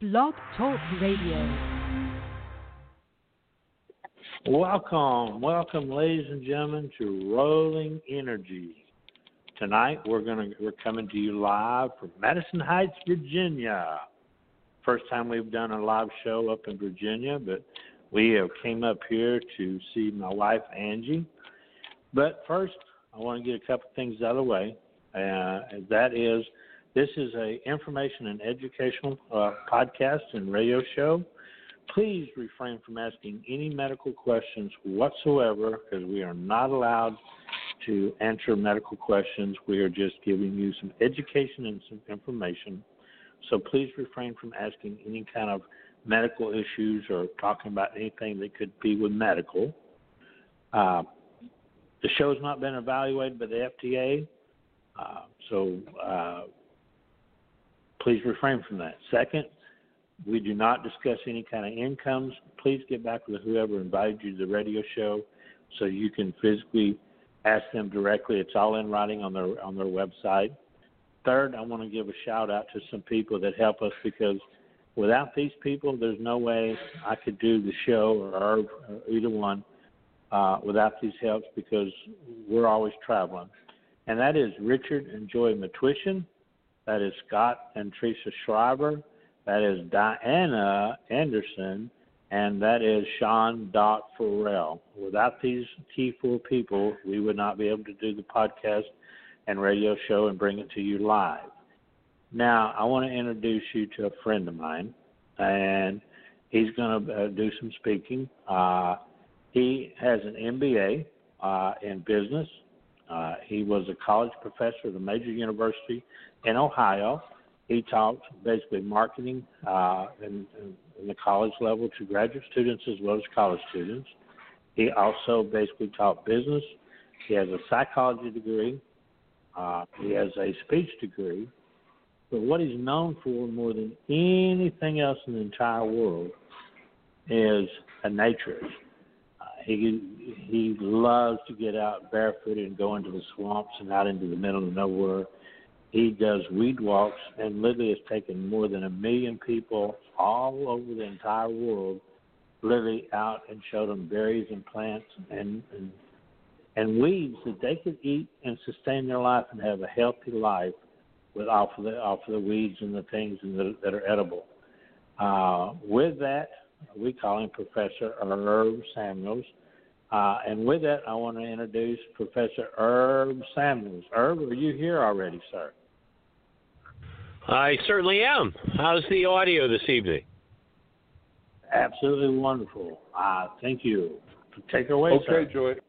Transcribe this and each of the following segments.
Blog Talk Radio. Welcome, ladies and gentlemen, to Rolling Energy. Tonight we're coming to you live from Madison Heights, Virginia. First time we've done a live show up in Virginia, but we came up here to see my wife Angie. But first, I want to get a couple things out of the way. And that is, this is a information and educational podcast and radio show. Please refrain from asking any medical questions whatsoever, because we are not allowed to answer medical questions. We are just giving you some education and some information. So please refrain from asking any kind of medical issues or talking about anything that could be with medical. The show has not been evaluated by the FDA, so please refrain from that. Second, we do not discuss any kind of incomes. Please get back with whoever invited you to the radio show so you can physically ask them directly. It's all in writing on their website. Third, I want to give a shout-out to some people that help us, because without these people, there's no way I could do the show or either one without these helps, because we're always traveling. And that is Richard and Joy Matwishin. That is Scott and Teresa Shriver. That is Diana Anderson. And that is Sean Doc Farrell. Without these key four people, we would not be able to do the podcast and radio show and bring it to you live. Now, I want to introduce you to a friend of mine, and he's going to do some speaking. He has an MBA in business. He was a college professor at a major university in Ohio. He taught basically marketing in the college level to graduate students as well as college students. He also basically taught business. He has a psychology degree. He has a speech degree. But what he's known for more than anything else in the entire world is a naturist. He loves to get out barefooted and go into the swamps and out into the middle of nowhere. He does weed walks and literally has taken more than 1 million people all over the entire world literally out and showed them berries and plants and weeds that they could eat and sustain their life and have a healthy life off of the weeds and the things that are edible. With that, we call him Professor Herb Samuels. And with that, I want to introduce Professor Herb Samuels. Herb, are you here already, sir? I certainly am. How's the audio this evening? Absolutely wonderful. Thank you. Take it away, sir. Okay, Joy.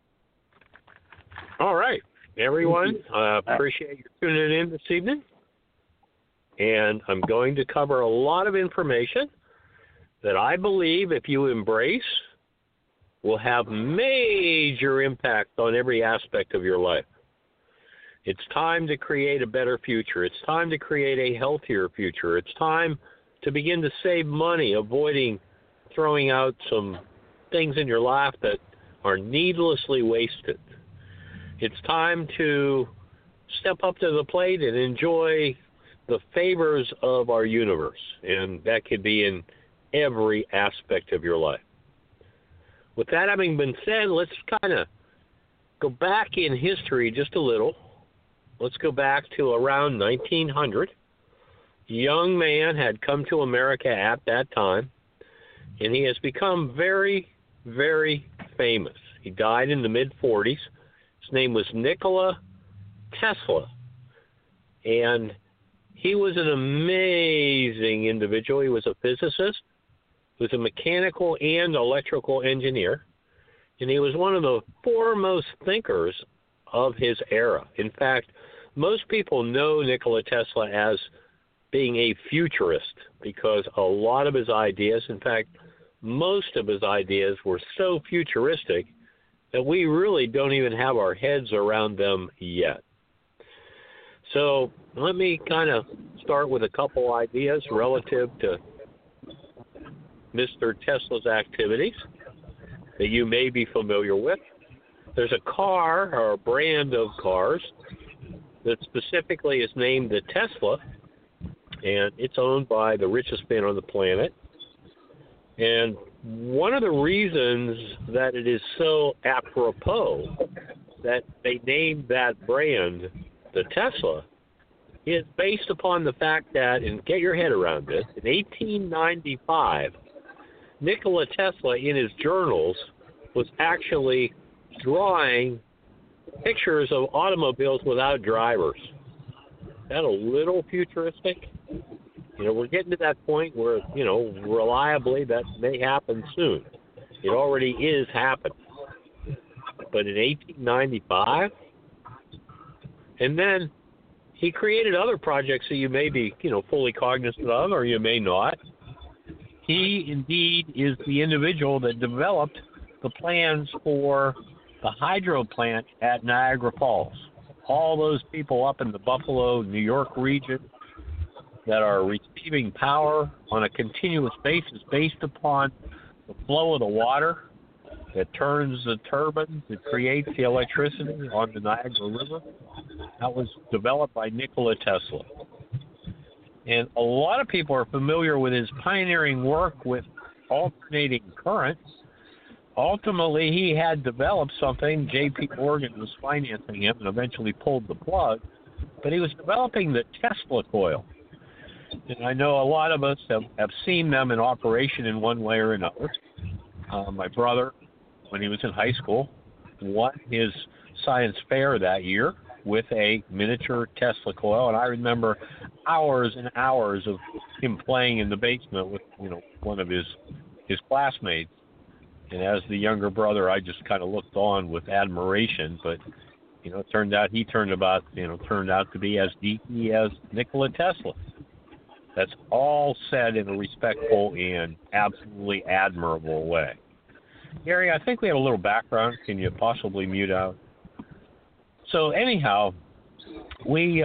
All right, everyone. Appreciate you tuning in this evening. And I'm going to cover a lot of information that I believe, if you embrace, will have major impact on every aspect of your life. It's time to create a better future. It's time to create a healthier future. It's time to begin to save money, avoiding throwing out some things in your life that are needlessly wasted. It's time to step up to the plate and enjoy the favors of our universe, and that could be in every aspect of your life. With that having been said, let's kind of go back in history just a little. Let's go back to around 1900. A young man had come to America at that time, and he has become very, very famous. He died in the mid-40s. His name was Nikola Tesla, and he was an amazing individual. He was a physicist. He was a mechanical and electrical engineer, and he was one of the foremost thinkers of his era. In fact, most people know Nikola Tesla as being a futurist because a lot of his ideas, in fact, most of his ideas were so futuristic that we really don't even have our heads around them yet. So let me kind of start with a couple ideas relative to Mr. Tesla's activities that you may be familiar with. There's a car or a brand of cars that specifically is named the Tesla, and it's owned by the richest man on the planet. And one of the reasons that it is so apropos that they named that brand the Tesla is based upon the fact that, and get your head around this, in 1895, Nikola Tesla in his journals was actually drawing pictures of automobiles without drivers. Is that a little futuristic? We're getting to that point where, reliably that may happen soon. It already is happening. But in 1895, and then he created other projects that you may be, fully cognizant of, or you may not. He indeed is the individual that developed the plans for the hydro plant at Niagara Falls. All those people up in the Buffalo, New York region that are receiving power on a continuous basis based upon the flow of the water that turns the turbines, that creates the electricity on the Niagara River. That was developed by Nikola Tesla. And a lot of people are familiar with his pioneering work with alternating current. Ultimately, he had developed something. J.P. Morgan was financing him and eventually pulled the plug. But he was developing the Tesla coil. And I know a lot of us have seen them in operation in one way or another. My brother, when he was in high school, won his science fair that year with a miniature Tesla coil. And I remember hours and hours of him playing in the basement with, one of his classmates. And as the younger brother, I just kind of looked on with admiration. But, it turned out he turned out to be as geeky as Nikola Tesla. That's all said in a respectful and absolutely admirable way. Gary, I think we have a little background. Can you possibly mute out? So anyhow, we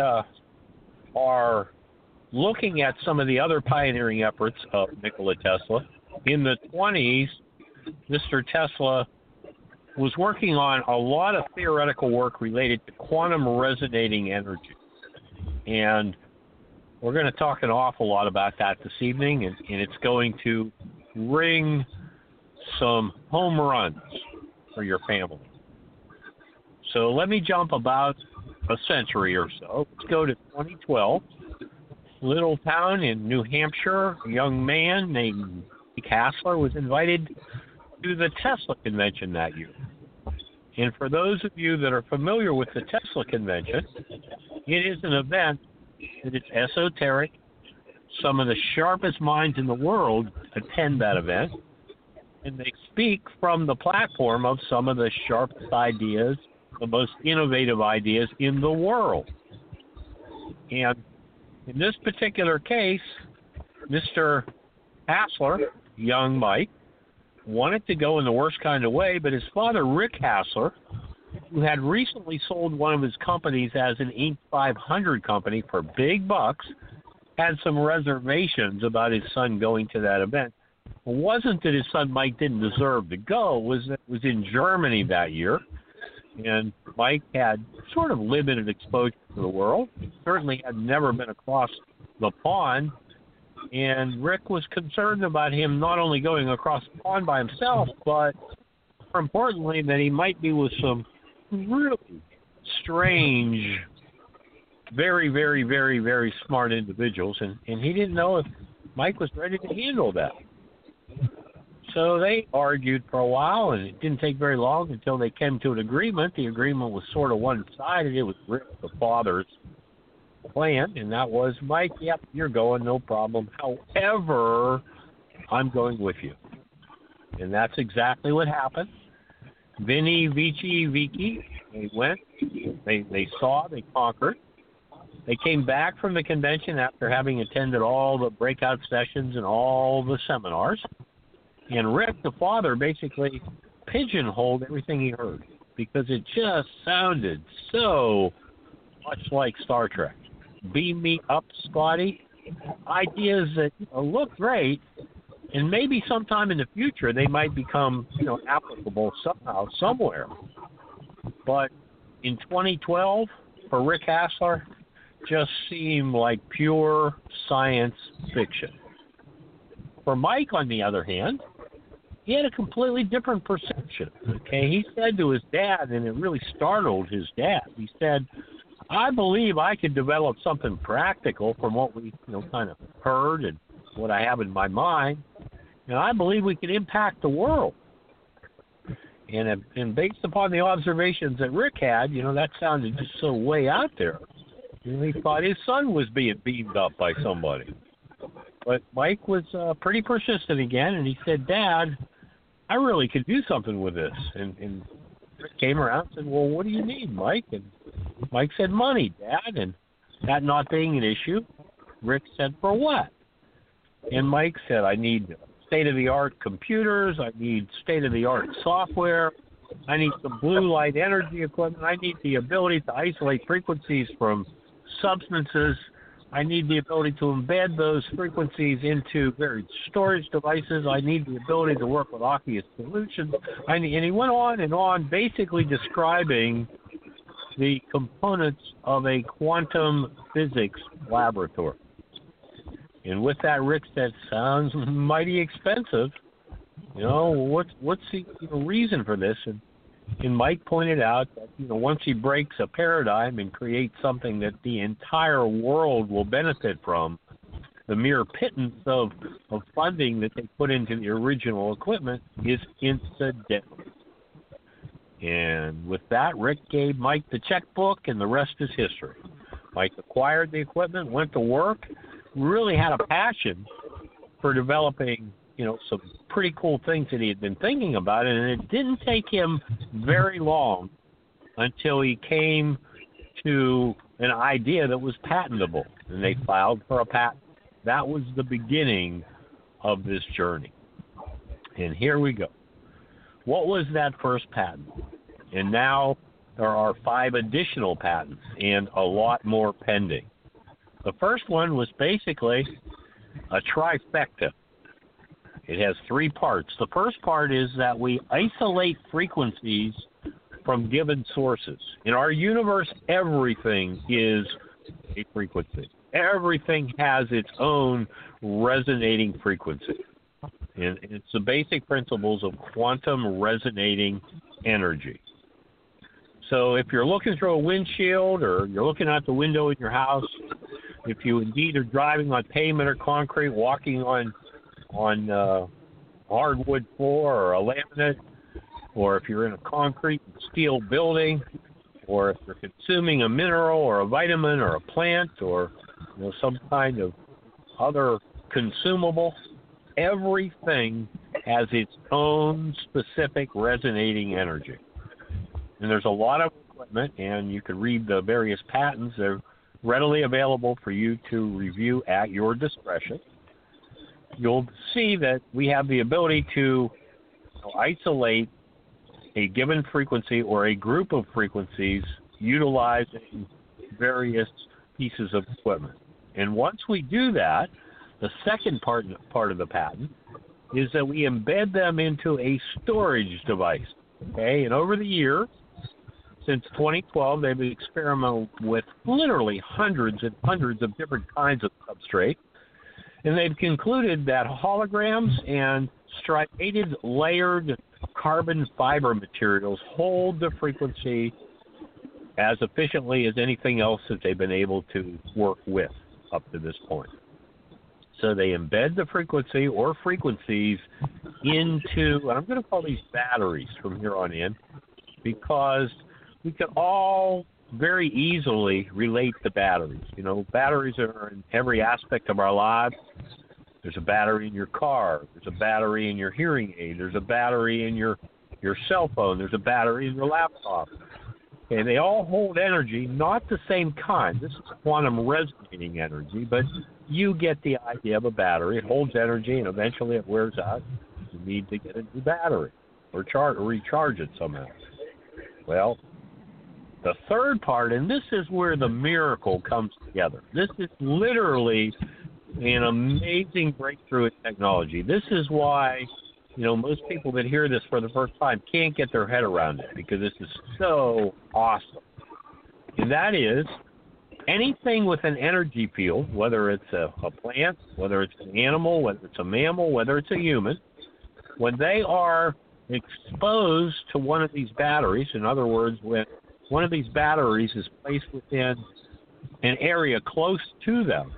are looking at some of the other pioneering efforts of Nikola Tesla. In the 20s, Mr. Tesla was working on a lot of theoretical work related to quantum resonating energy. And we're going to talk an awful lot about that this evening, and it's going to ring some home runs for your family. So let me jump about a century or so. Let's go to 2012. Little town in New Hampshire, a young man named Mike Hassler was invited to the Tesla convention that year. And for those of you that are familiar with the Tesla convention, it is an event that is esoteric. Some of the sharpest minds in the world attend that event, and they speak from the platform of some of the sharpest ideas, the most innovative ideas in the world. And in this particular case, Mr. Hassler, young Mike, wanted to go in the worst kind of way, but his father, Rick Hassler, who had recently sold one of his companies as an Inc. 500 company for big bucks, had some reservations about his son going to that event. It wasn't that his son Mike didn't deserve to go, it was that it was in Germany that year, and Mike had sort of limited exposure to the world, certainly had never been across the pond, and Rick was concerned about him not only going across the pond by himself, but more importantly, that he might be with some really strange, very, very, very, very smart individuals, and he didn't know if Mike was ready to handle that. So they argued for a while, and it didn't take very long until they came to an agreement. The agreement was sort of one-sided. It was Rick, the father's plan, and that was, Mike, yep, you're going, no problem. However, I'm going with you. And that's exactly what happened. Vinny, Vici, they went, they saw, they conquered. They came back from the convention after having attended all the breakout sessions and all the seminars. And Rick, the father, basically pigeonholed everything he heard because it just sounded so much like Star Trek. Beam me up, Scotty. Ideas that look great, and maybe sometime in the future they might become, applicable somehow, somewhere. But in 2012, for Rick Hassler, just seem like pure science fiction. For Mike, on the other hand, he had a completely different perception. Okay, he said to his dad, and it really startled his dad. He said, "I believe I could develop something practical from what we, kind of heard and what I have in my mind, and I believe we can impact the world." And based upon the observations that Rick had, that sounded just so way out there. He thought his son was being beamed up by somebody. But Mike was pretty persistent again, and he said, "Dad, I really could do something with this." And Rick came around and said, "Well, what do you need, Mike?" And Mike said, "Money, Dad." And that not being an issue, Rick said, "For what?" And Mike said, "I need state-of-the-art computers. I need state-of-the-art software. I need some blue light energy equipment. I need the ability to isolate frequencies from substances. I need the ability to embed those frequencies into various storage devices. I need the ability to work with aqueous solutions." And he went on, basically describing the components of a quantum physics laboratory. And with that, Rick said, "Sounds mighty expensive. What's the reason for this?" And Mike pointed out that, once he breaks a paradigm and creates something that the entire world will benefit from, the mere pittance of funding that they put into the original equipment is incidental. And with that, Rick gave Mike the checkbook, and the rest is history. Mike acquired the equipment, went to work, really had a passion for developing some pretty cool things that he had been thinking about, and it didn't take him very long until he came to an idea that was patentable, and they filed for a patent. That was the beginning of this journey. And here we go. What was that first patent? And now there are 5 additional patents and a lot more pending. The first one was basically a trifecta. It has 3 parts. The first part is that we isolate frequencies from given sources. In our universe, everything is a frequency. Everything has its own resonating frequency. And it's the basic principles of quantum resonating energy. So if you're looking through a windshield or you're looking out the window in your house, if you indeed are driving on pavement or concrete, walking on hardwood floor or a laminate, or if you're in a concrete and steel building, or if you're consuming a mineral or a vitamin or a plant or some kind of other consumable, everything has its own specific resonating energy. And there's a lot of equipment, and you can read the various patents. They're readily available for you to review at your discretion. You'll see that we have the ability to isolate a given frequency or a group of frequencies utilizing various pieces of equipment. And once we do that, the second part of the patent is that we embed them into a storage device. Okay, and over the years, since 2012, they've experimented with literally hundreds and hundreds of different kinds of substrate. And they've concluded that holograms and striated layered carbon fiber materials hold the frequency as efficiently as anything else that they've been able to work with up to this point. So they embed the frequency or frequencies into, and I'm going to call these batteries from here on in, because we can all very easily relate to batteries. Batteries are in every aspect of our lives. There's a battery in your car. There's a battery in your hearing aid. There's a battery in your cell phone. There's a battery in your laptop. And they all hold energy, not the same kind. This is quantum resonating energy, but you get the idea of a battery. It holds energy, and eventually it wears out. You need to get a new battery or recharge it somehow. Well, the third part, and this is where the miracle comes together. This is literally an amazing breakthrough in technology. This is why, most people that hear this for the first time can't get their head around it, because this is so awesome. And that is anything with an energy field, whether it's a plant, whether it's an animal, whether it's a mammal, whether it's a human, when they are exposed to one of these batteries, in other words, when one of these batteries is placed within an area close to them,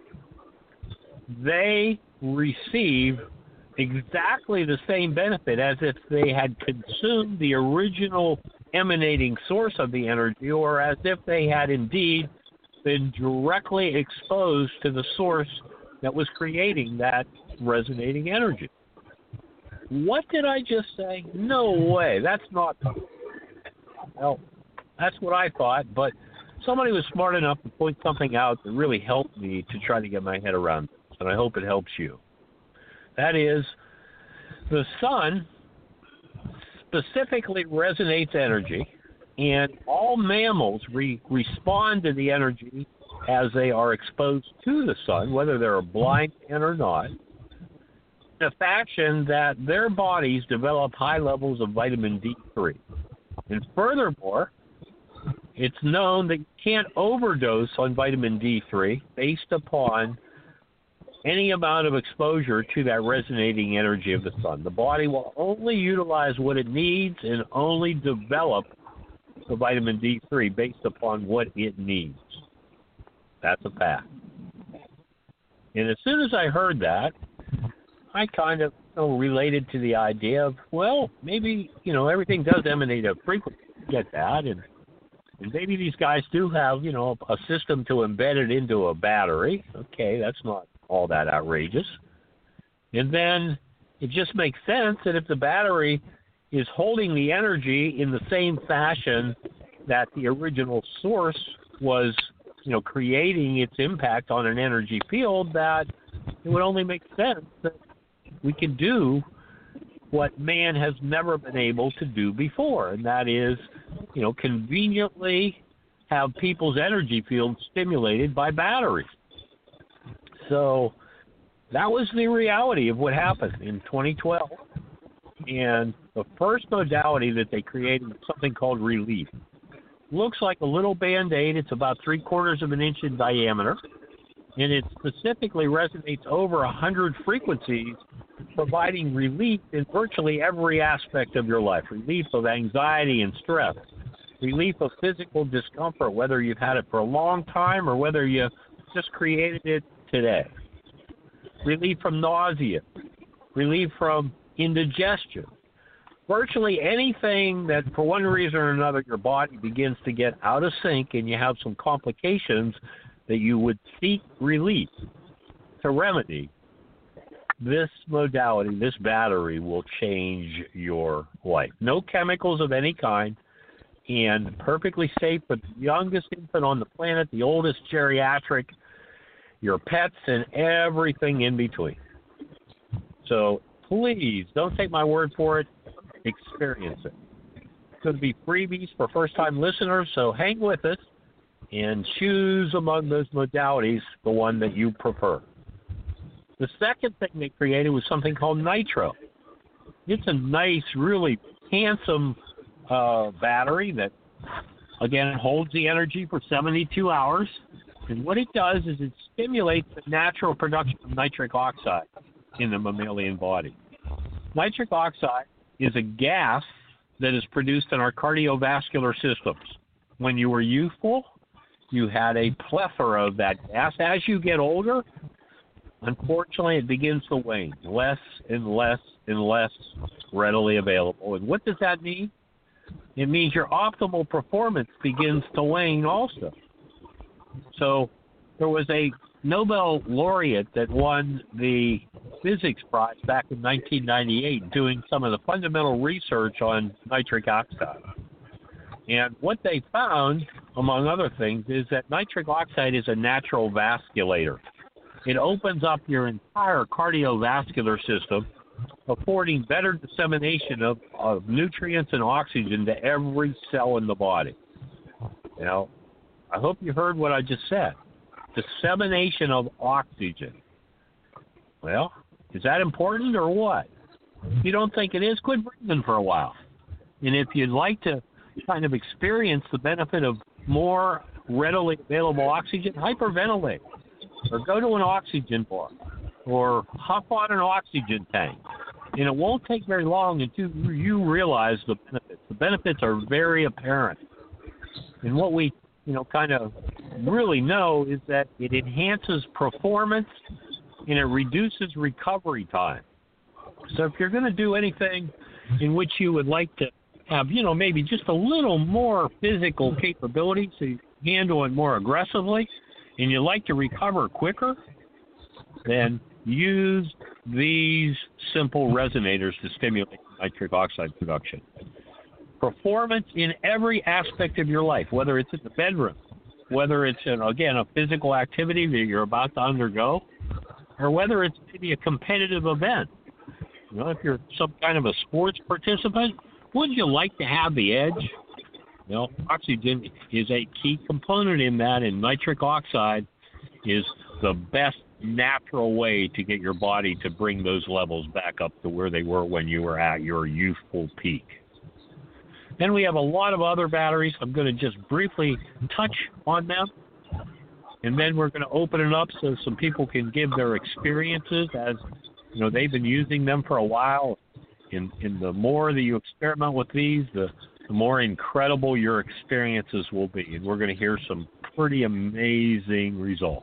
they receive exactly the same benefit as if they had consumed the original emanating source of the energy, or as if they had indeed been directly exposed to the source that was creating that resonating energy. What did I just say? No way. That's not. Well, that's what I thought, but somebody was smart enough to point something out that really helped me to try to get my head around this, and I hope it helps you. That is, the sun specifically resonates energy, and all mammals respond to the energy as they are exposed to the sun, whether they're a blind man or not, in a fashion that their bodies develop high levels of vitamin D3. And furthermore, it's known that you can't overdose on vitamin D3 based upon any amount of exposure to that resonating energy of the sun. The body will only utilize what it needs and only develop the vitamin D3 based upon what it needs. That's a fact. And as soon as I heard that, I kind of related to the idea of, well, maybe, everything does emanate a frequency. Get that. And maybe these guys do have, a system to embed it into a battery. Okay, that's not all that outrageous. And then it just makes sense that if the battery is holding the energy in the same fashion that the original source was, creating its impact on an energy field, that it would only make sense that we can do what man has never been able to do before, and that is, conveniently have people's energy fields stimulated by batteries. So that was the reality of what happened in 2012. And the first modality that they created was something called Relief. Looks like a little Band-Aid. It's about 3/4 of an inch in diameter, and it specifically resonates over 100 frequencies, providing relief in virtually every aspect of your life. Relief of anxiety and stress, relief of physical discomfort, whether you've had it for a long time or whether you just created it today. Relief from nausea, relief from indigestion. Virtually anything that, for one reason or another, your body begins to get out of sync and you have some complications that you would seek relief to remedy, this modality, this battery, will change your life. No chemicals of any kind, and perfectly safe for the youngest infant on the planet, the oldest geriatric, your pets, and everything in between. So please, don't take my word for it. Experience it. It's going to be freebies for first-time listeners, so hang with us and choose among those modalities the one that you prefer. The second thing they created was something called Nitro. It's a nice, really handsome battery that, again, holds the energy for 72 hours. And what it does is it stimulates the natural production of nitric oxide in the mammalian body. Nitric oxide is a gas that is produced in our cardiovascular systems. When you were youthful, you had a plethora of that gas. As you get older, unfortunately, it begins to wane, less and less and less readily available. And what does that mean? It means your optimal performance begins to wane also. So there was a Nobel laureate that won the physics prize back in 1998 doing some of the fundamental research on nitric oxide. And what they found, among other things, is that nitric oxide is a natural vasculator. It opens up your entire cardiovascular system, affording better dissemination of nutrients and oxygen to every cell in the body. Now, I hope you heard what I just said. Dissemination of oxygen. Well, is that important or what? If you don't think it is, quit breathing for a while. And if you'd like to kind of experience the benefit of more readily available oxygen, hyperventilate, or go to an oxygen bar, or hop on an oxygen tank. And it won't take very long until you realize the benefits. The benefits are very apparent. And what we, kind of really know is that it enhances performance and it reduces recovery time. So if you're going to do anything in which you would like to have, maybe just a little more physical capability so you can handle it more aggressively, and you like to recover quicker, then use these simple resonators to stimulate nitric oxide production. Performance in every aspect of your life, whether it's in the bedroom, whether it's, a physical activity that you're about to undergo, or whether it's maybe a competitive event. If you're some kind of a sports participant, would you like to have the edge? Oxygen is a key component in that, and nitric oxide is the best natural way to get your body to bring those levels back up to where they were when you were at your youthful peak. Then we have a lot of other batteries. I'm going to just briefly touch on them, and then we're going to open it up so some people can give their experiences as, they've been using them for a while. And the more that you experiment with these, the more incredible your experiences will be. And we're going to hear some pretty amazing results.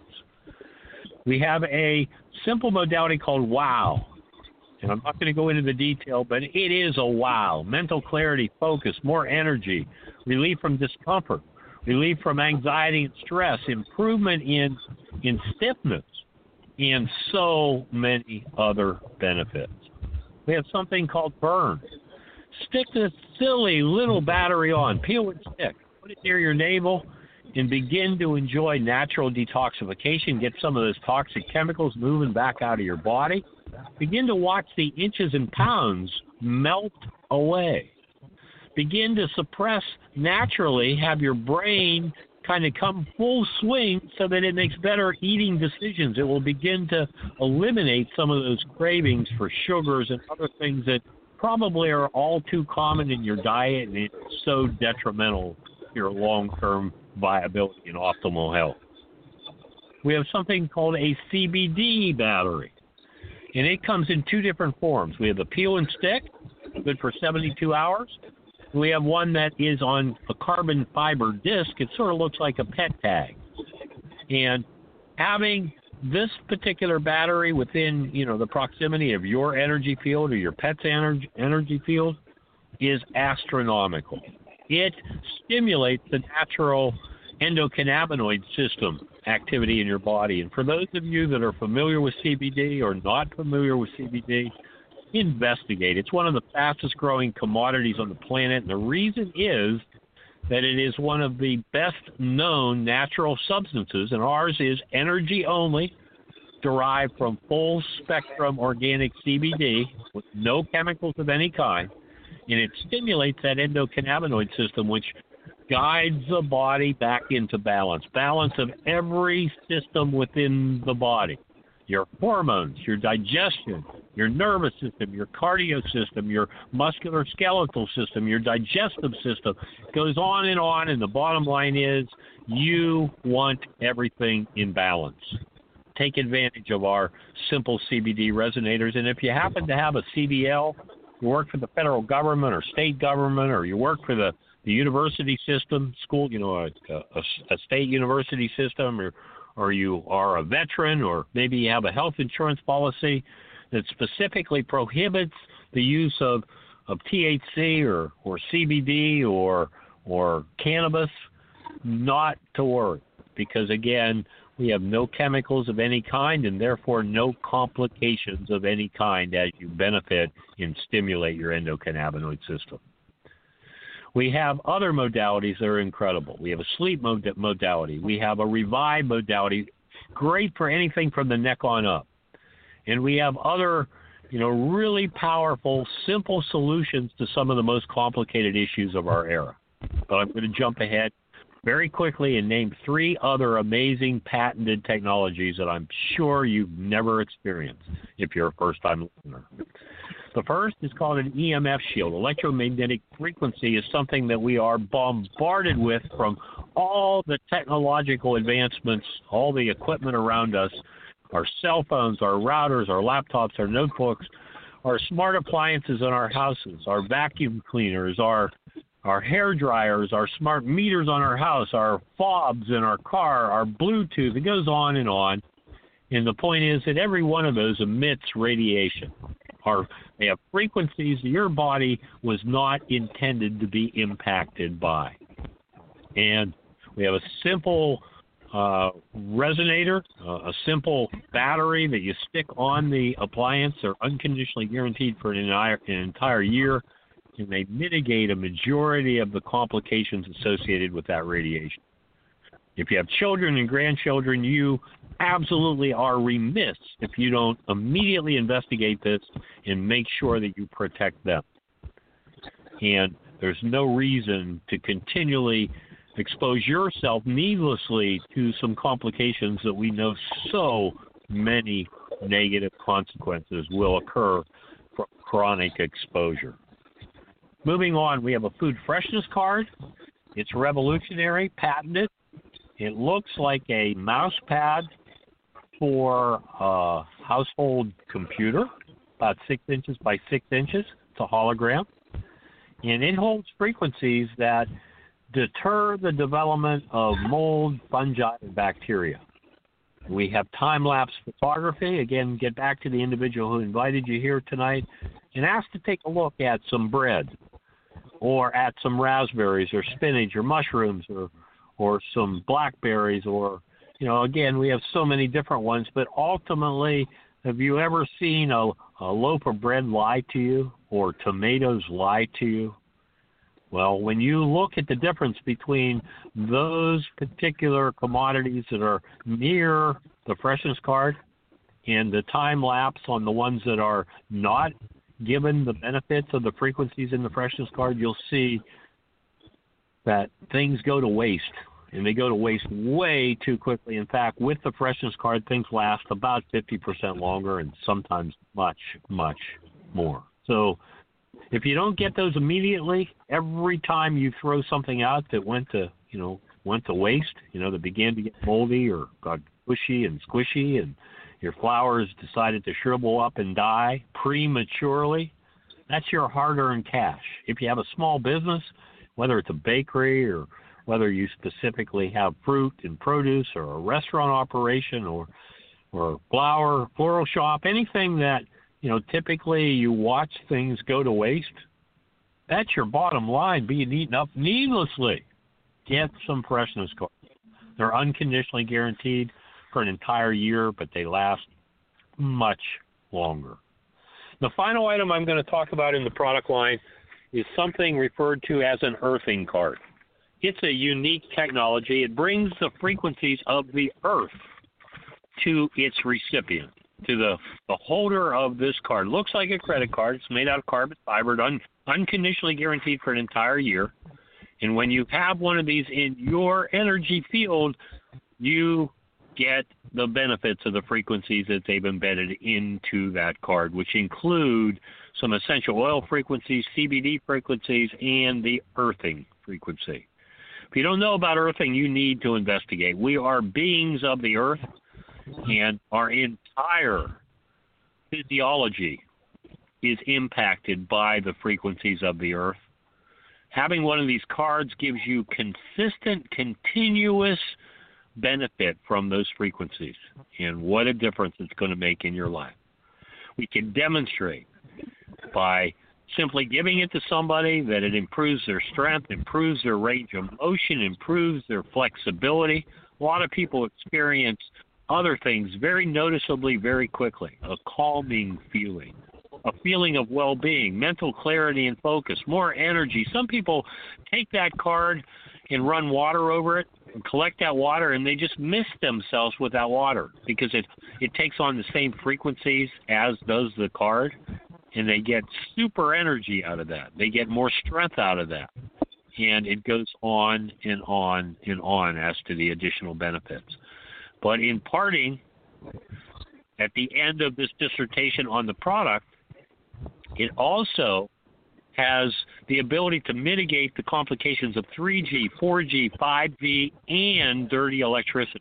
We have a simple modality called WOW. And I'm not going to go into the detail, but it is a WOW. Mental clarity, focus, more energy, relief from discomfort, relief from anxiety and stress, improvement in stiffness, and so many other benefits. We have something called Burn. Stick this silly little battery on. Peel and stick. Put it near your navel and begin to enjoy natural detoxification. Get some of those toxic chemicals moving back out of your body. Begin to watch the inches and pounds melt away. Begin to suppress naturally, have your brain kind of come full swing so that it makes better eating decisions. It will begin to eliminate some of those cravings for sugars and other things that probably are all too common in your diet, and it's so detrimental to your long-term viability and optimal health. We have something called a CBD battery, and it comes in two different forms. We have the peel and stick, good for 72 hours. We have one that is on a carbon fiber disc. It sort of looks like a pet tag. And having this particular battery within, the proximity of your energy field or your pet's energy field is astronomical. It stimulates the natural endocannabinoid system activity in your body. And for those of you that are familiar with CBD or not familiar with CBD, investigate. It's one of the fastest growing commodities on the planet, and the reason is that it is one of the best known natural substances, and ours is energy only, derived from full spectrum organic CBD with no chemicals of any kind, and it stimulates that endocannabinoid system, which guides the body back into balance of every system within the body. Your hormones, your digestion, your nervous system, your cardio system, your musculoskeletal system, your digestive system, goes on, and the bottom line is you want everything in balance. Take advantage of our simple CBD resonators, and if you happen to have a CDL, you work for the federal government or state government, or you work for the university system, school, a state university system, or you are a veteran, or maybe you have a health insurance policy that specifically prohibits the use of THC or CBD or cannabis, not to worry, because again, we have no chemicals of any kind and therefore no complications of any kind as you benefit and stimulate your endocannabinoid system. We have other modalities that are incredible. We have a sleep modality. We have a revive modality, great for anything from the neck on up. And we have other, really powerful, simple solutions to some of the most complicated issues of our era. But I'm going to jump ahead very quickly and name three other amazing patented technologies that I'm sure you've never experienced if you're a first-time listener. The first is called an EMF shield. Electromagnetic frequency is something that we are bombarded with from all the technological advancements, all the equipment around us, our cell phones, our routers, our laptops, our notebooks, our smart appliances in our houses, our vacuum cleaners, our hair dryers, our smart meters on our house, our fobs in our car, our Bluetooth. It goes on and on. And the point is that every one of those emits radiation. They have frequencies your body was not intended to be impacted by. And we have a simple resonator, a simple battery that you stick on the appliance. They're unconditionally guaranteed for an entire year, and they mitigate a majority of the complications associated with that radiation. If you have children and grandchildren, you absolutely are remiss if you don't immediately investigate this and make sure that you protect them. And there's no reason to continually expose yourself needlessly to some complications that we know so many negative consequences will occur from chronic exposure. Moving on, we have a food freshness card. It's revolutionary, patented. It looks like a mouse pad for a household computer, about 6 inches by 6 inches. It's a hologram. And it holds frequencies that deter the development of mold, fungi, and bacteria. We have time-lapse photography. Again, get back to the individual who invited you here tonight and ask to take a look at some bread or at some raspberries or spinach or mushrooms or some blackberries or, again, we have so many different ones, but ultimately, have you ever seen a loaf of bread lie to you or tomatoes lie to you? Well, when you look at the difference between those particular commodities that are near the freshness card and the time lapse on the ones that are not given the benefits of the frequencies in the freshness card, you'll see that things go to waste, and they go to waste way too quickly. In fact, with the freshness card, things last about 50% longer and sometimes much, much more. So if you don't get those immediately, every time you throw something out that went to waste, that began to get moldy or got bushy and squishy and your flowers decided to shrivel up and die prematurely, that's your hard-earned cash. If you have a small business, whether it's a bakery or whether you specifically have fruit and produce or a restaurant operation or floral shop, anything that, typically you watch things go to waste, that's your bottom line being eaten up needlessly. Get some freshness cards. They're unconditionally guaranteed for an entire year, but they last much longer. The final item I'm going to talk about in the product line is something referred to as an earthing card. It's a unique technology. It brings the frequencies of the earth to its recipient, to the holder of this card. It looks like a credit card. It's made out of carbon fiber, unconditionally guaranteed for an entire year. And when you have one of these in your energy field, you get the benefits of the frequencies that they've embedded into that card, which include some essential oil frequencies, CBD frequencies, and the earthing frequency. If you don't know about earthing, you need to investigate. We are beings of the earth, and our entire physiology is impacted by the frequencies of the earth. Having one of these cards gives you consistent, continuous benefit from those frequencies, and what a difference it's going to make in your life. We can demonstrate by simply giving it to somebody that it improves their strength, improves their range of motion, improves their flexibility. A lot of people experience other things very noticeably, very quickly. A calming feeling, a feeling of well-being, mental clarity and focus, more energy. Some people take that card and run water over it and collect that water, and they just miss themselves with that water because it takes on the same frequencies as does the card, and they get super energy out of that. They get more strength out of that. And it goes on and on and on as to the additional benefits. But in parting, at the end of this dissertation on the product, it also has the ability to mitigate the complications of 3G, 4G, 5G, and dirty electricity.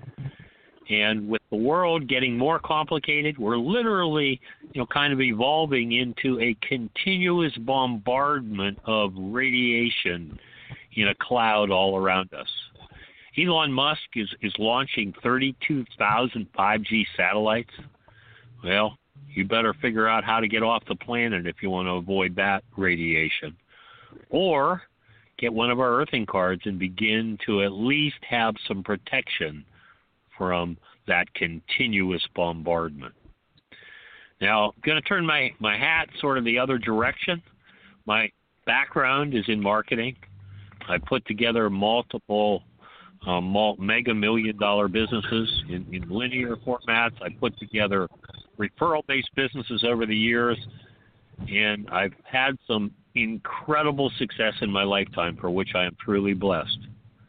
And with the world getting more complicated, we're literally, kind of evolving into a continuous bombardment of radiation in a cloud all around us. Elon Musk is launching 32,000 5G satellites. Well, you better figure out how to get off the planet if you want to avoid that radiation. Or get one of our earthing cards and begin to at least have some protection from that continuous bombardment. Now, I'm going to turn my hat sort of the other direction. My background is in marketing. I put together multiple mega million-dollar businesses in linear formats. I put together referral-based businesses over the years, and I've had some incredible success in my lifetime for which I am truly blessed.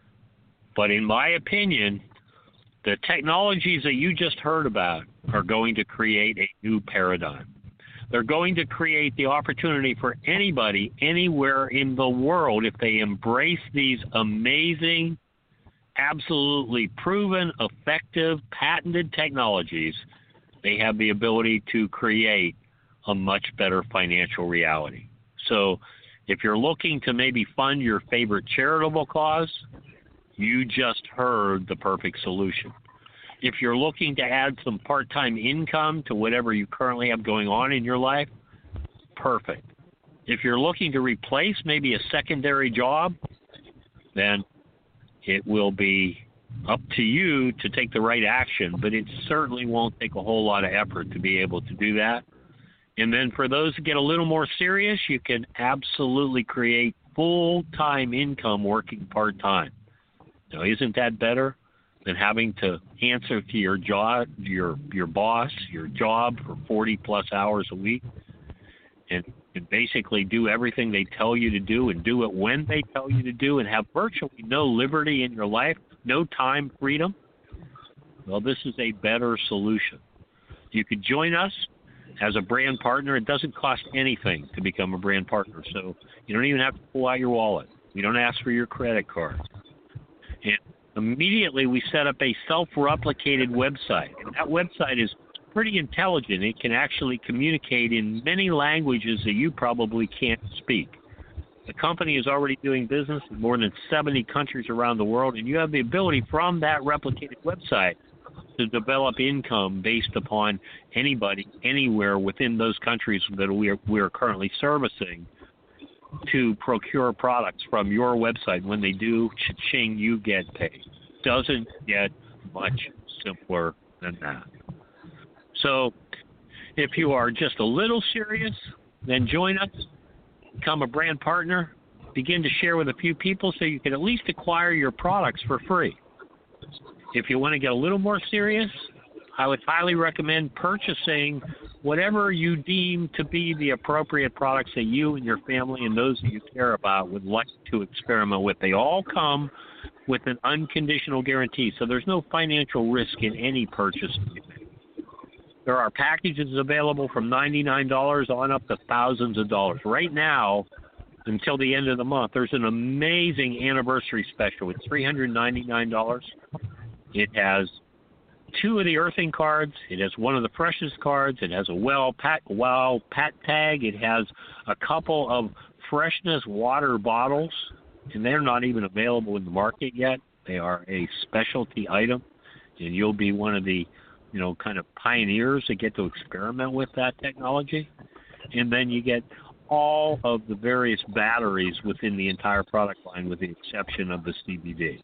But in my opinion, the technologies that you just heard about are going to create a new paradigm. They're going to create the opportunity for anybody, anywhere in the world, if they embrace these amazing, absolutely proven, effective, patented technologies, they have the ability to create a much better financial reality. So if you're looking to maybe fund your favorite charitable cause, you just heard the perfect solution. If you're looking to add some part-time income to whatever you currently have going on in your life, perfect. If you're looking to replace maybe a secondary job, then it will be up to you to take the right action, but it certainly won't take a whole lot of effort to be able to do that. And then for those who get a little more serious, you can absolutely create full-time income working part-time. Now, isn't that better than having to answer to your boss, your job for 40-plus hours a week, and basically do everything they tell you to do and do it when they tell you to do and have virtually no liberty in your life, no time freedom? Well, this is a better solution. You could join us as a brand partner. It doesn't cost anything to become a brand partner, so you don't even have to pull out your wallet. We don't ask for your credit card. And immediately we set up a self-replicated website. And that website is pretty intelligent. It can actually communicate in many languages that you probably can't speak. The company is already doing business in more than 70 countries around the world, and you have the ability from that replicated website to develop income based upon anybody, anywhere within those countries that we are currently servicing to procure products from your website. When they do, cha-ching, you get paid. Doesn't get much simpler than that. So if you are just a little serious, then join us, become a brand partner, begin to share with a few people so you can at least acquire your products for free. If you want to get a little more serious, I would highly recommend purchasing whatever you deem to be the appropriate products that you and your family and those that you care about would like to experiment with. They all come with an unconditional guarantee, so there's no financial risk in any purchase you make. There are packages available from $99 on up to thousands of dollars. Right now, until the end of the month, there's an amazing anniversary special. It's $399. It has 2 of the earthing cards. It has one of the freshest cards. It has a wow pat tag. It has a couple of freshness water bottles, and they're not even available in the market yet. They are a specialty item, and you'll be one of the kind of pioneers that get to experiment with that technology. And then you get all of the various batteries within the entire product line with the exception of the CBD.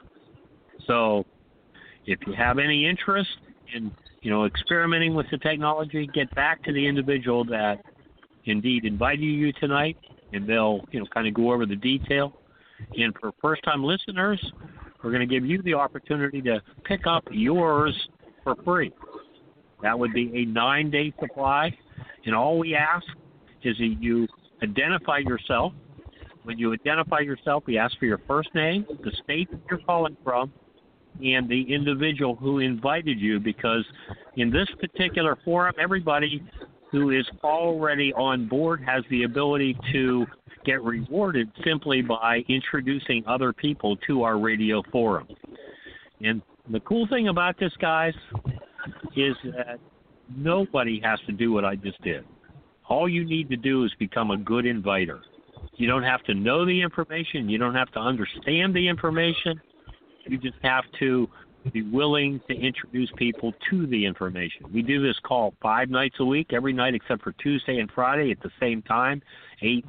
So if you have any interest in, experimenting with the technology, get back to the individual that indeed invited you tonight, and they'll, kind of go over the detail. And for first-time listeners, we're going to give you the opportunity to pick up yours for free. That would be a 9-day supply, and all we ask is that you identify yourself. When you identify yourself, we ask for your first name, the state that you're calling from, and the individual who invited you, because in this particular forum, everybody who is already on board has the ability to get rewarded simply by introducing other people to our radio forum. And the cool thing about this, guys, is that nobody has to do what I just did. All you need to do is become a good inviter. You don't have to know the information. You don't have to understand the information. You just have to be willing to introduce people to the information. We do this call 5 nights a week, every night except for Tuesday and Friday at the same time, 8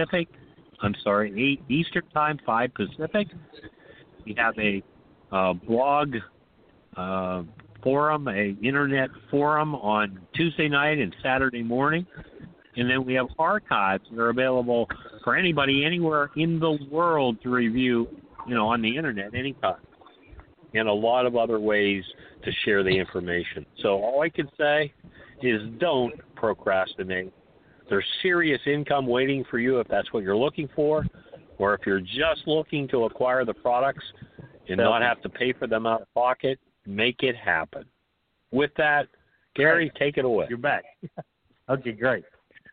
Eastern Time, 5 Pacific. We have a blog forum, a internet forum on Tuesday night and Saturday morning. And then we have archives that are available for anybody anywhere in the world to review, on the internet anytime. And a lot of other ways to share the information. So all I can say is don't procrastinate. There's serious income waiting for you if that's what you're looking for, or if you're just looking to acquire the products and not have to pay for them out of pocket, make it happen. With that, Gary, take it away. You're back. Okay, great.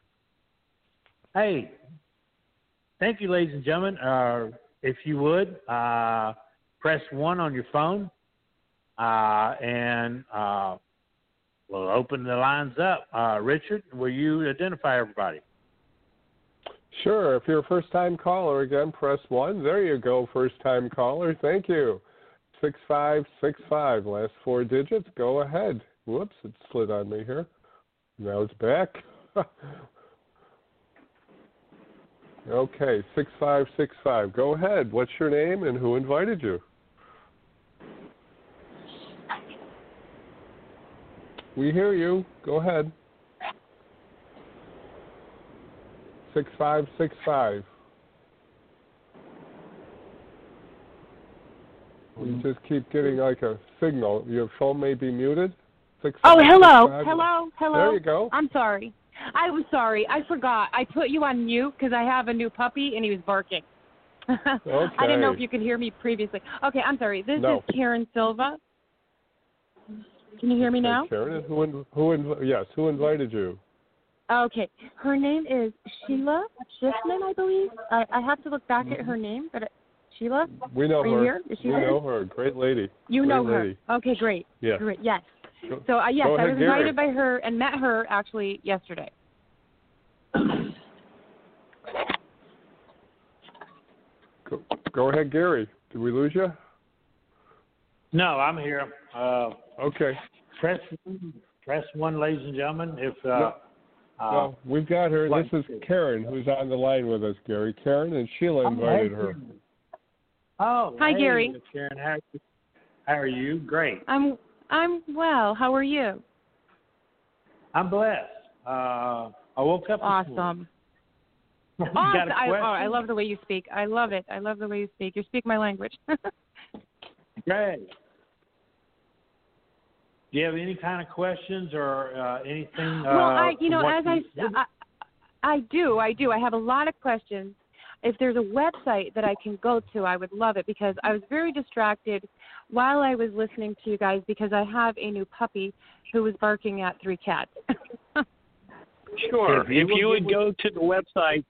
Hey, thank you, ladies and gentlemen. If you would, press 1 on your phone, and we'll open the lines up. Richard, will you identify everybody? Sure. If you're a first-time caller, again, press 1. There you go, first-time caller. Thank you. 6565, last 4 digits. Go ahead. Whoops, it slid on me here. Now it's back. Okay, 6565. Go ahead. What's your name and who invited you? We hear you. Go ahead. 6565. We just keep getting like a signal. Your phone may be muted. Hello. There you go. I'm sorry. I forgot. I put you on mute because I have a new puppy and he was barking. Okay. I didn't know if you could hear me previously. Okay, I'm sorry. This is Karen Silva. Can you hear me now? Karen, who invited you? Okay. Her name is Sheila Schiffman, I believe. I have to look back at her name, but Sheila? We know Are you her. here? Is she we here? know her. Great lady. You great know lady. her. Okay, great. Yeah. Great. Yes. So, I Go was ahead, invited Gary. by her and met her actually yesterday. Go ahead, Gary. Did we lose you? No, I'm here. Okay. Press 1, ladies and gentlemen. No, we've got her. This is Karen, who's on the line with us, Gary. Karen, and Sheila invited her. Oh, hi, hey, Gary. Karen, how are you? Great. I'm well. How are you? I'm blessed. I woke up. Awesome. Awesome. I love the way you speak. I love it. I love the way you speak. You speak my language. Great. Do you have any kind of questions or anything? I do. I have a lot of questions. If there's a website that I can go to, I would love it because I was very distracted while I was listening to you guys because I have a new puppy who was barking at 3 cats. Sure. If you would go to the website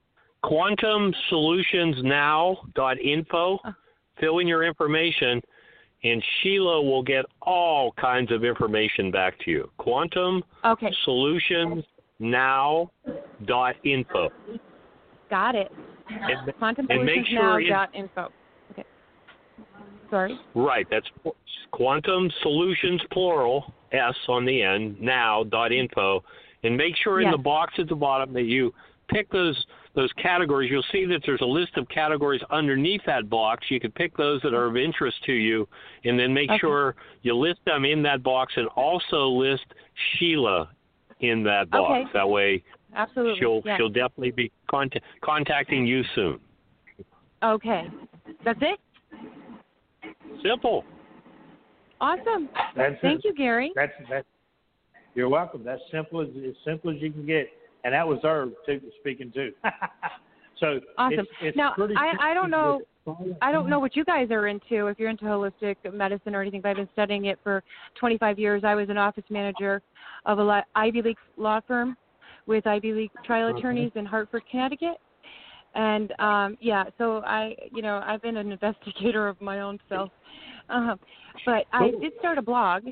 quantumsolutionsnow.info, fill in your information, and Sheila will get all kinds of information back to you. quantumsolutionsnow.info. Got it. quantumsolutionsnow.info. Okay. Sorry? Right. That's Quantum Solutions, plural, S on the end, now.info. And make sure in the box at the bottom that you pick those categories. You'll see that there's a list of categories underneath that box. You can pick those that are of interest to you, and then make sure you list them in that box and also list Sheila in that box. Okay. That way absolutely. she'll definitely be contacting you soon. Okay. That's it? Simple. Awesome. Thank you, Gary. That's you're welcome. That's simple as you can get, and that was her speaking too. So awesome. It's now pretty I don't know what you guys are into. If you're into holistic medicine or anything, but I've been studying it for 25 years. I was an office manager of a Ivy League law firm with Ivy League trial attorneys in Hartford, Connecticut. And so I've been an investigator of my own self. But I did start a blog.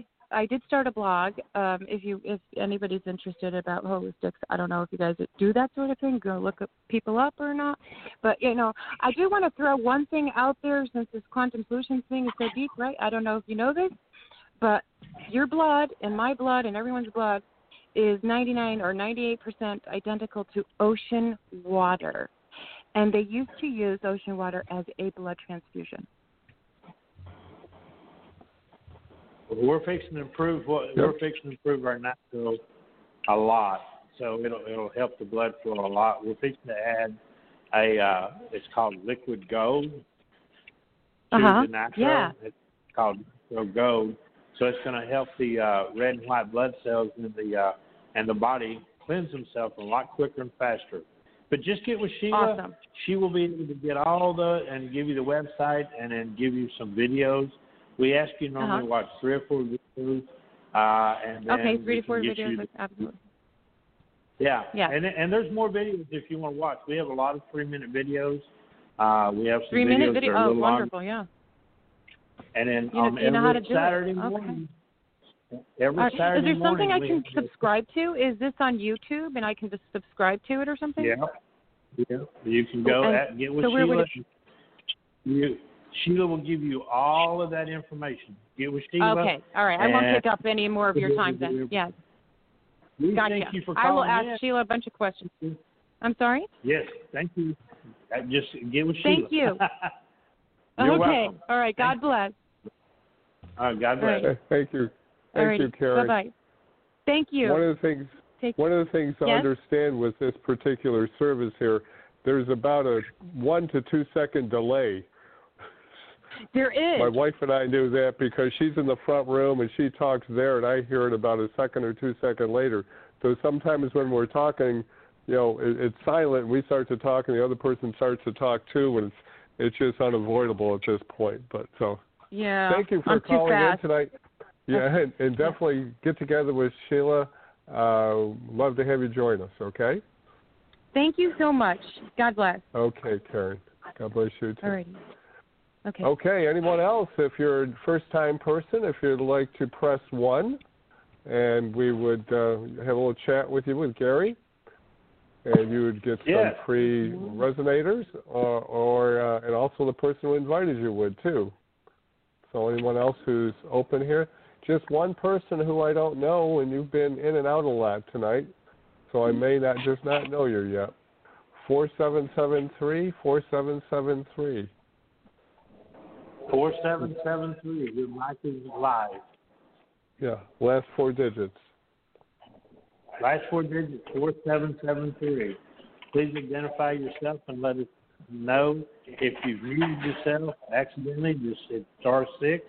If anybody's interested about holistics, I don't know if you guys do that sort of thing, go look people up or not. But I do want to throw one thing out there since this quantum solutions thing is so deep, right? I don't know if you know this, but your blood and my blood and everyone's blood is 99 or 98% identical to ocean water. And they used to use ocean water as a blood transfusion. We're fixing to improve we're fixing to improve our natural a lot. So it'll help the blood flow a lot. We're fixing to add it's called liquid gold to the natural. Yeah. It's called natural gold. So it's going to help the red and white blood cells in the body cleanse themselves a lot quicker and faster. But just get with Sheila. Awesome. She will be able to get all and give you the website and then give you some videos. We ask you normally watch 3 or 4 videos, and then 3 to 4 videos, absolutely. Yeah. And there's more videos if you want to watch. We have a lot of 3-minute videos. We have some 3-minute videos video. that are a little wonderful, long. Yeah. And then you know how to do Saturday it. morning. Okay. Every Saturday Is there something morning, I can subscribe to? Is this on YouTube and I can just subscribe to it or something? Yeah. You can go get with Sheila. Sheila will give you all of that information. Get with Sheila. Okay. All right. I won't take up any more of your time then. Yes. Gotcha. Thank you for I will calling ask Sheila a bunch of questions. I'm sorry? Yes. Thank you. Just get with Sheila. Thank you. You're okay. welcome. All right. God bless. God bless. Right. Thank you. Thank you, Karen. Bye-bye. Thank you. One of the things to understand with this particular service here, there's about a 1 to 2 second delay. There is. My wife and I knew that because she's in the front room and she talks there, and I hear it about a second or 2 seconds later. So sometimes when we're talking, it's silent. We start to talk, and the other person starts to talk too, and it's just unavoidable at this point. But thank you for calling in tonight. Yeah, and definitely get together with Sheila. Love to have you join us. Okay. Thank you so much. God bless. Okay, Karen. God bless you too. All righty. Okay. Okay, anyone else? If you're a first-time person, if you'd like to press 1, and we would have a little chat with you with Gary, and you would get some free resonators, and also the person who invited you would too. So anyone else who's open here? Just one person who I don't know, and you've been in and out a lot tonight, so I may not know you yet. 4773. 4773. Your mic is live. Yeah, last 4 digits. Last 4 digits, 4773. Please identify yourself and let us know if you've muted yourself accidentally. Just hit *6.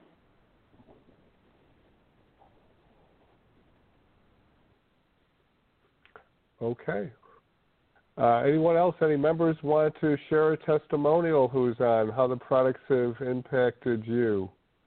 Okay. Anyone else, any members want to share a testimonial who's on how the products have impacted you?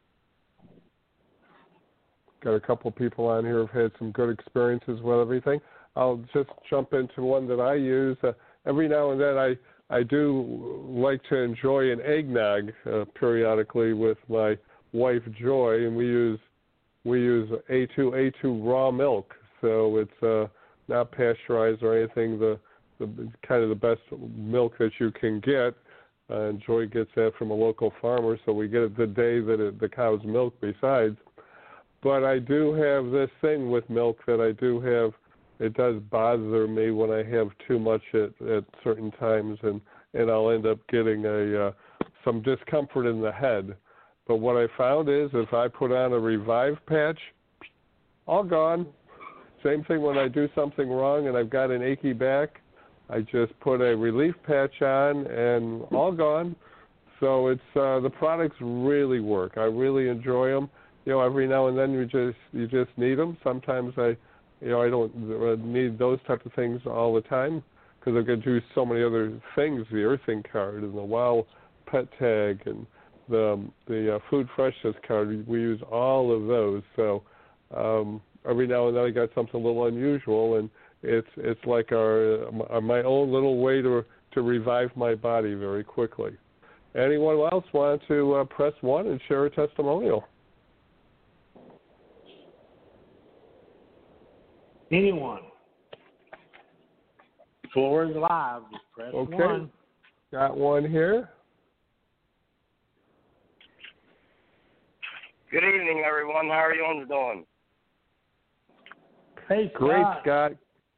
Got a couple people on here who've had some good experiences with everything. I'll just jump into one that I use. Every now and then I do like to enjoy an eggnog periodically with my wife Joy, and we use A2 raw milk, so it's not pasteurized or anything. The kind of the best milk that you can get. And Joy gets that from a local farmer, so we get it the day that the cow's milk besides. But I do have this thing with milk that I do have. It does bother me when I have too much at certain times, and I'll end up getting some discomfort in the head. But what I found is if I put on a Revive patch, all gone. Same thing when I do something wrong and I've got an achy back, I just put a relief patch on and all gone. So it's the products really work. I really enjoy them. Every now and then you just need them. Sometimes I don't need those type of things all the time because I can do so many other things. The Earthing card and the Wow Pet Tag and the Food Freshness card. We use all of those. So every now and then I got something a little unusual, and it's like my own little way to to revive my body very quickly. Anyone else want to press 1 and share a testimonial? Anyone? Floor is live. Just press 1. Got one here. Good evening, everyone. How are you doing? Hey, Scott. Great, Scott.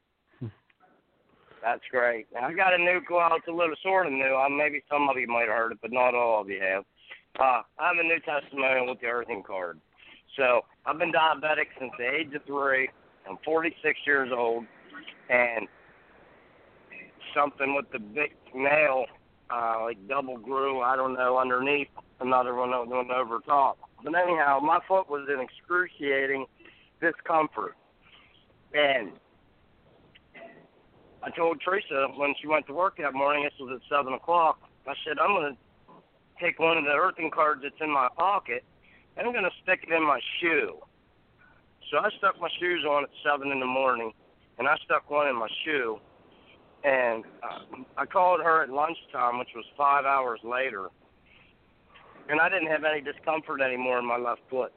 That's great. I got a new call. It's a little sort of new. Maybe some of you might have heard it, but not all of you have. I have a new testimonial with the Earthing card. So I've been diabetic since the age of 3. I'm 46 years old, and something with the big nail, like double grew, I don't know, underneath, another one over top. But anyhow, my foot was in excruciating discomfort. And I told Teresa when she went to work that morning, this was at 7 o'clock, I said, I'm going to take one of the Earthing cards that's in my pocket, and I'm going to stick it in my shoe. So I stuck my shoes on at 7 in the morning, and I stuck one in my shoe. And I called her at lunchtime, which was 5 hours later, and I didn't have any discomfort anymore in my left foot.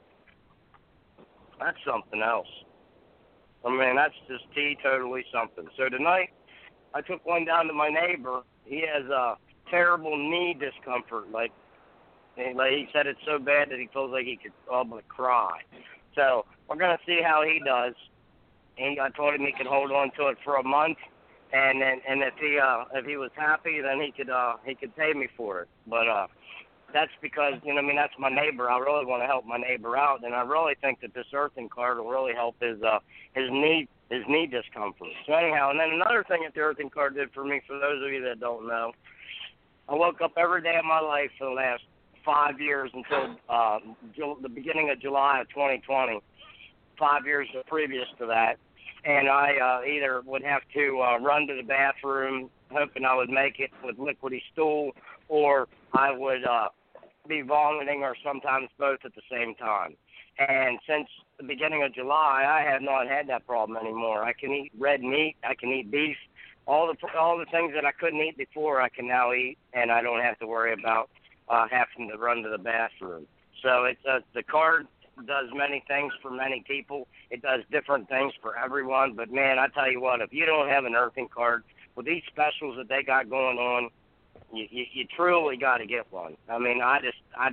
That's something else. I mean, that's just totally something. So tonight, I took one down to my neighbor. He has a terrible knee discomfort. Like he said it's so bad that he feels like he could almost cry. So we're going to see how he does. And I told him he could hold on to it for a month. And if he was happy, then he could pay me for it. But that's because, that's my neighbor. I really want to help my neighbor out, and I really think that this Earthing card will really help his knee discomfort. So anyhow, and then another thing that the Earthing card did for me, for those of you that don't know, I woke up every day of my life for the last 5 years until the beginning of July of 2020, 5 years previous to that, and I either would have to run to the bathroom hoping I would make it with liquidy stool, or I would be vomiting, or sometimes both at the same time. And since the beginning of July, I have not had that problem anymore. I can eat red meat. I can eat beef. All the things that I couldn't eat before, I can now eat, and I don't have to worry about having to run to the bathroom. So it's the card does many things for many people. It does different things for everyone. But, man, I tell you what, if you don't have an Earthing card, with these specials that they got going on, you truly got to get one. I mean, I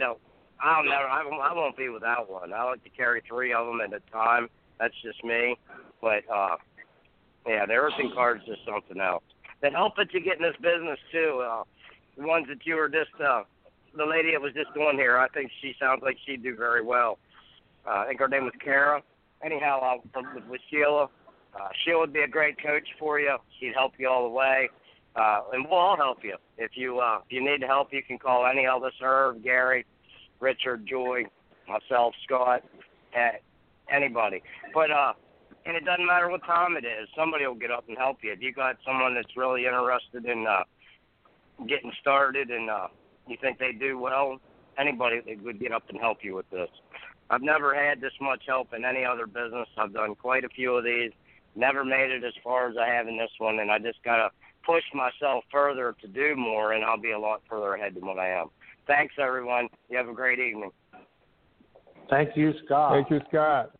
won't be without one. I like to carry 3 of them at a time. That's just me. But, yeah, the Earthing card's just something else. That help that you get in this business, too. The ones that you were just, the lady that was just on here, I think she sounds like she'd do very well. I think her name was Kara. Anyhow, with Sheila. Sheila would be a great coach for you. She'd help you all the way. And we'll all help you. If you need help, you can call any of us, Herb, Gary, Richard, Joy, myself, Scott, anybody. But and it doesn't matter what time it is. Somebody will get up and help you. If you got someone that's really interested in getting started and you think they do well, anybody would get up and help you with this. I've never had this much help in any other business. I've done quite a few of these. Never made it as far as I have in this one, and I just got to push myself further to do more, and I'll be a lot further ahead than what I am. Thanks, everyone. You have a great evening. Thank you, Scott. Thank you, Scott.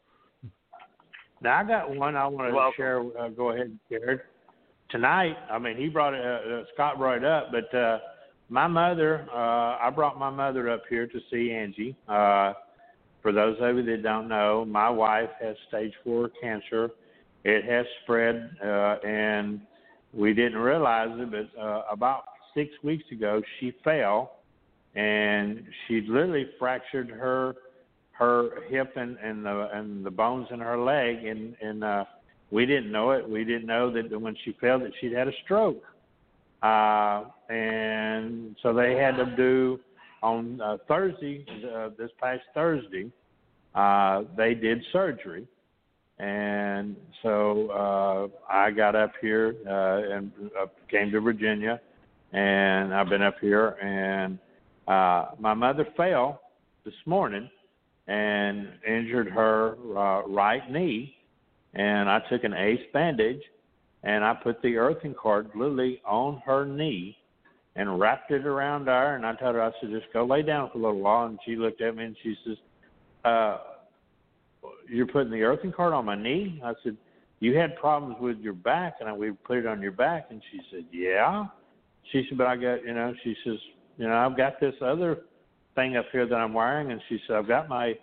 Now, I got one I want to share. Go ahead, Jared. Tonight, I mean, Scott brought it up, but my mother, I brought my mother up here to see Angie. For those of you that don't know, my wife has stage 4 cancer. It has spread, and we didn't realize it, but about 6 weeks ago, she fell, and she literally fractured her hip and the bones in her leg, and we didn't know it. We didn't know that when she fell that she'd had a stroke. And so they had to do on Thursday, this past Thursday, they did surgery. And so I got up here and came to Virginia, and I've been up here. And my mother fell this morning and injured her right knee, and I took an ACE bandage and I put the earthing card literally on her knee and wrapped it around her, and I told her, I said, just go lay down for a little while. And she looked at me and she says, you're putting the earthing card on my knee? I said, you had problems with your back, and we put it on your back. And she said, yeah. She said, but I got, she says, I've got this other thing up here that I'm wearing. And she said, I've got my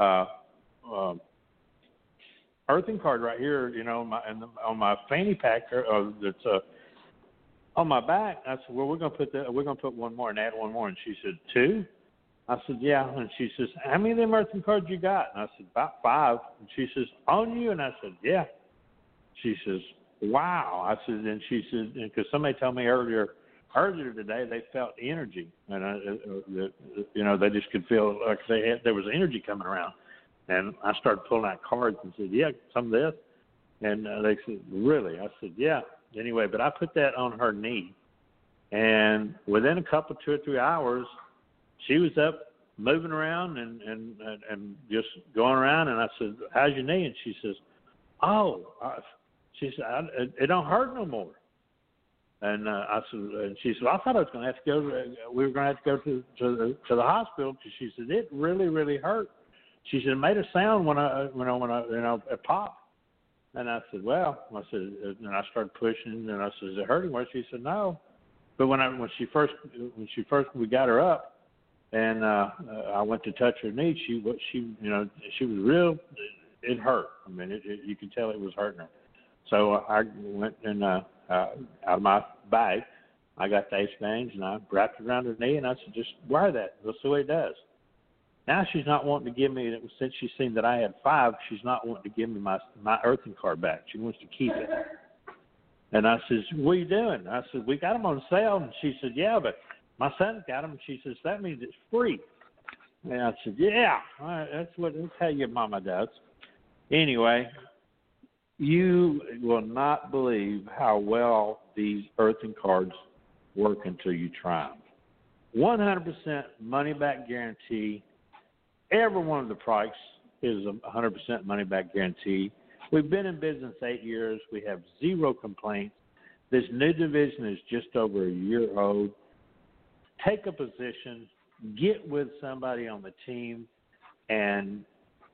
earthing card right here, on my fanny pack that's on my back. I said, well, we're gonna put one more and add one more. And she said, 2? I said, yeah. And she says, how many of them earthing cards you got? And I said, about 5. And she says, on you? And I said, yeah. She says, wow. I said, and she said, because somebody told me earlier today they felt energy, and they just could feel like there was energy coming around. And I started pulling out cards and said, yeah, some of this. And they said, really? I said, yeah. Anyway, but I put that on her knee, and within a couple, 2 or 3 hours, she was up moving around and just going around. And I said, how's your knee? And she says, she said, it don't hurt no more. And I said, and she said, I thought I was going to have to go. We were going to have to go to the hospital, because she said it really, really hurt. She said it made a sound when it popped. And I said, well, and I started pushing, and I said, is it hurting? Well, she said, no. But when we got her up, and I went to touch her knee, she was real. It hurt. I mean, you could tell it was hurting her. So I went and out of my bag, I got the ace bangs, and I wrapped it around her knee, and I said, just wear that. Let's see what it does. Now she's not wanting to give me, since she's seen that I had 5, she's not wanting to give me my earthing card back. She wants to keep it. And I says, what are you doing? I said, we got them on sale. And she said, yeah, but my son got them. And she says, that means it's free. And I said, yeah, all right, that's how your mama does. Anyway, you will not believe how well these earthing cards work until you try them. 100% money-back guarantee. Every one of the products is a 100% money-back guarantee. We've been in business 8 years. We have 0 complaints. This new division is just over a year old. Take a position. Get with somebody on the team, and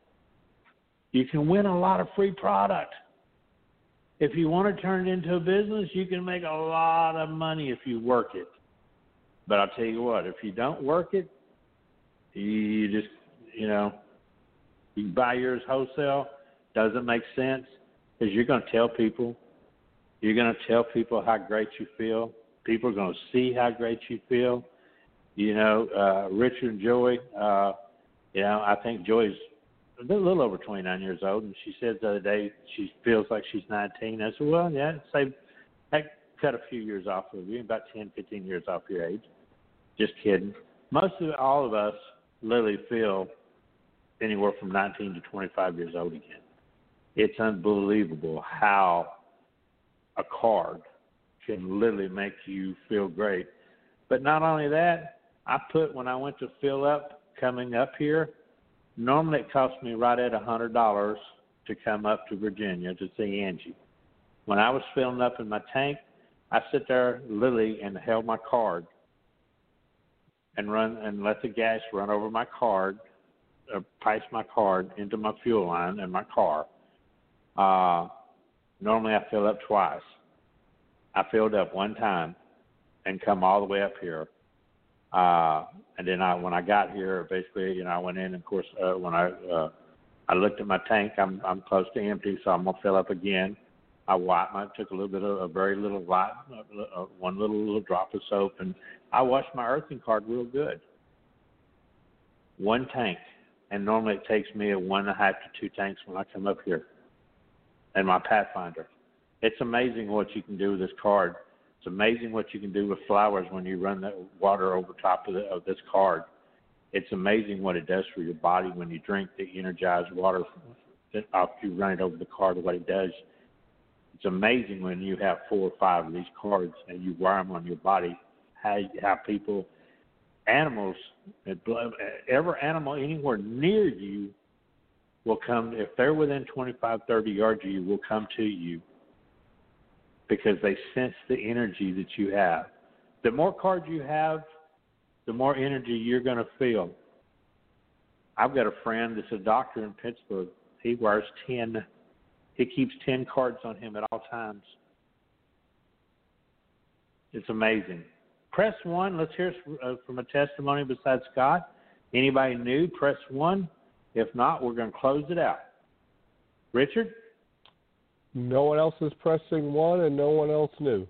you can win a lot of free product. If you want to turn it into a business, you can make a lot of money if you work it. But I'll tell you what, if you don't work it, you just, you can buy yours wholesale. Doesn't make sense, because you're going to tell people. You're going to tell people how great you feel. People are going to see how great you feel. Richard and Joy, I think Joy's a little over 29 years old, and she said the other day she feels like she's 19. I said, well, yeah, that cut a few years off of you, about 10, 15 years off your age. Just kidding. All of us literally feel anywhere from 19 to 25 years old again. It's unbelievable how a card can literally make you feel great. But not only that, when I went to fill up coming up here, normally it cost me right at $100 to come up to Virginia to see Angie. When I was filling up in my tank, I sit there literally and held my card and let the gas run over my card, pass my card into my fuel line in my car. Normally I fill up twice. I filled up one time and come all the way up here. And then when I got here, basically, I went in, and of course, when I looked at my tank, I'm close to empty, so I'm gonna fill up again. I took a little bit of a very little light, one little drop of soap, and I washed my earthing card real good. One tank, and normally it takes me 1.5 to 2 tanks when I come up here. And my Pathfinder, it's amazing what you can do with this card. It's amazing what you can do with flowers when you run the water over top of this card. It's amazing what it does for your body when you drink the energized water after you run it over the card, what it does. It's amazing when you have 4 or 5 of these cards and you wear them on your body, how people, animals, every animal anywhere near you will come. If they're within 25, 30 yards of you, will come to you because they sense the energy that you have. The more cards you have, the more energy you're going to feel. I've got a friend that's a doctor in Pittsburgh. He wears 10. He keeps 10 cards on him at all times. It's amazing. Press 1. Let's hear from a testimony besides Scott. Anybody new, press 1. If not, we're going to close it out. Richard? No one else is pressing 1 and no one else new.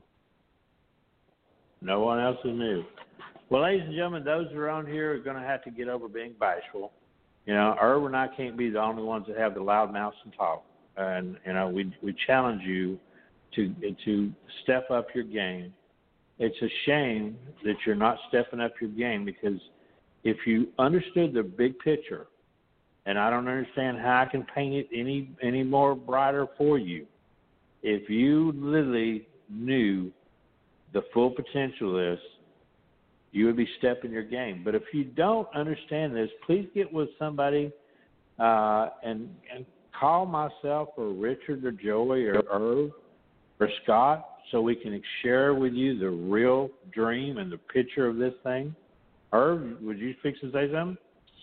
No one else is new. Well, ladies and gentlemen, those who are on here are going to have to get over being bashful. You know, Irv and I can't be the only ones that have the loud mouths and talk. And, you know, we challenge you to step up your game. It's a shame that you're not stepping up your game, because if you understood the big picture, and I don't understand how I can paint it any more brighter for you, if you literally knew the full potential of this, you would be stepping your game. But if you don't understand this, please get with somebody and call myself or Richard or Joey or Irv or Scott, so we can share with you the real dream and the picture of this thing. Irv, would you fix to say something?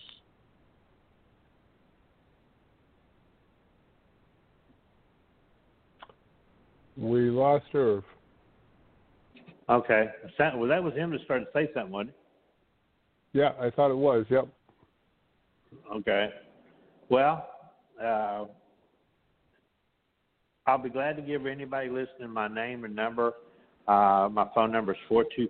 We lost Irv. Okay. Well, that was him to start to say something, wasn't it? Yeah, I thought it was. Yep. Okay. Well, I'll be glad to give anybody listening my name and number. My phone number is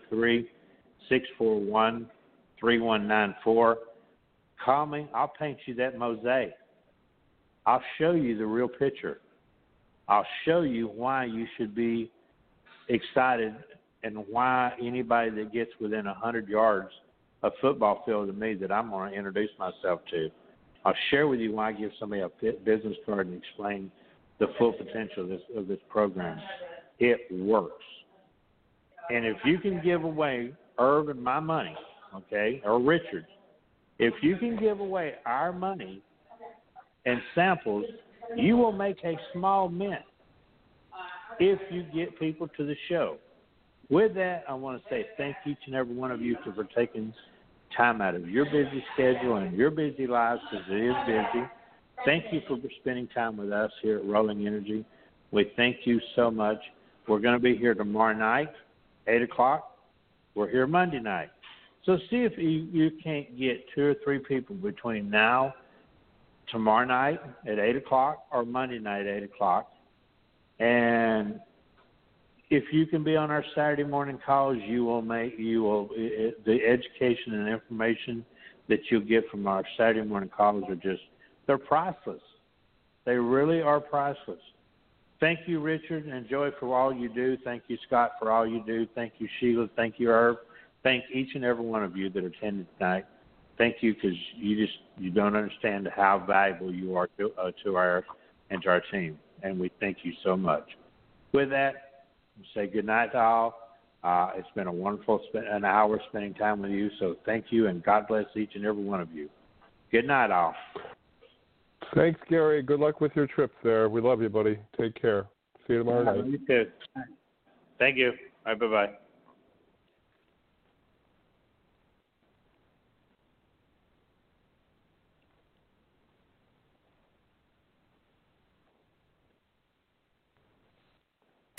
423-641-3194. Call me. I'll paint you that mosaic. I'll show you the real picture. I'll show you why you should be excited and why anybody that gets within 100 yards of football field of me that I'm going to introduce myself to. I'll share with you why I give somebody a business card and explain the full potential of this program. It works. And if you can give away Irv and my money, okay, or Richard, if you can give away our money and samples, you will make a small mint if you get people to the show. With that, I want to say thank each and every one of you for taking time out of your busy schedule and your busy lives, because it is busy. Thank you for spending time with us here at Rolling Energy. We thank you so much. We're going to be here tomorrow night, 8 o'clock. We're here Monday night. So see if you can't get 2 or 3 people between now, tomorrow night at 8 o'clock, or Monday night at 8 o'clock. And if you can be on our Saturday morning calls, the education and information that you'll get from our Saturday morning calls they're priceless. They really are priceless. Thank you, Richard and Joey, for all you do. Thank you, Scott, for all you do. Thank you, Sheila. Thank you, Irv. Thank each and every one of you that attended tonight. Thank you, because you don't understand how valuable you are to our team, and we thank you so much. With that, we'll say good night to all. It's been a wonderful an hour spending time with you, so thank you, and God bless each and every one of you. Good night, all. Thanks, Gary. Good luck with your trip there. We love you, buddy. Take care. See you tomorrow night. You too. Thank you. All right, bye-bye.